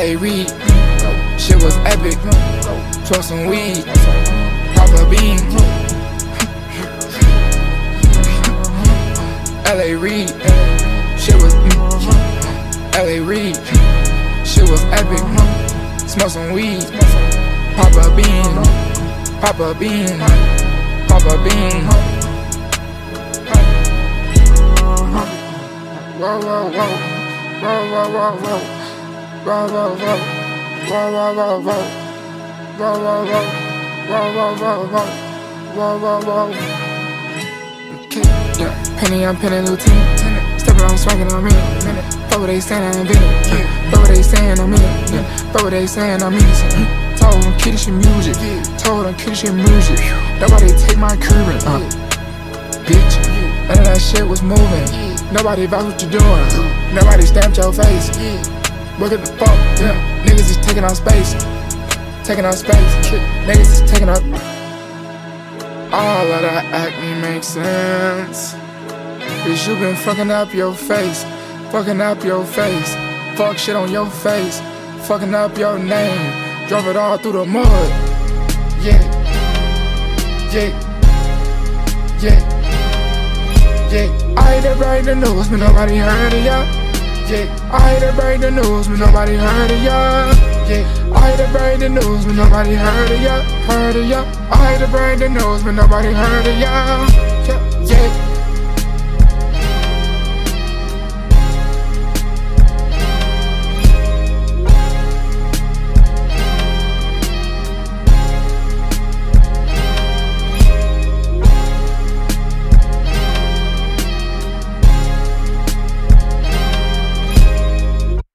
L.A. Reid, shit was epic. Smoke some weed, pop a bean. L.A. Reid, shit was L.A. Reid, shit was epic. Smoke some weed, pop a bean, pop a bean, pop a bean. Whoa, whoa, whoa, whoa, whoa, whoa, whoa, whoa, whoa, whoa, whoa, whoa, whoa, whoa, whoa, whoa, whoa. Okay, yeah. Penny, I'm penny, lieutenant. Stepping on swaggin', I'm in it. Fuck what they saying, I ain't been it. Fuck what they saying, I'm in it. Fuck what they saying, I'm in it. Told them kill this shit music. Told them kill this shit music. Nobody take my current, bitch. None of that shit was moving. Nobody vouch what you doing. Nobody stamped your face. Look at the fuck, yeah. Niggas is taking out space. Taking out space. Niggas is taking up. All of that acne makes sense. Cause you been fucking up your face. Fucking up your face. Fuck shit on your face. Fucking up your name. Drove it all through the mud. Yeah. Yeah. Yeah. Yeah, I hate to break the news, but nobody heard of ya. Yeah, I hate to break the news, but nobody heard of ya. Yeah, I hate to break the news, but nobody heard of ya. Heard of ya. I hate to break the news, but nobody heard of ya. Yeah, yeah.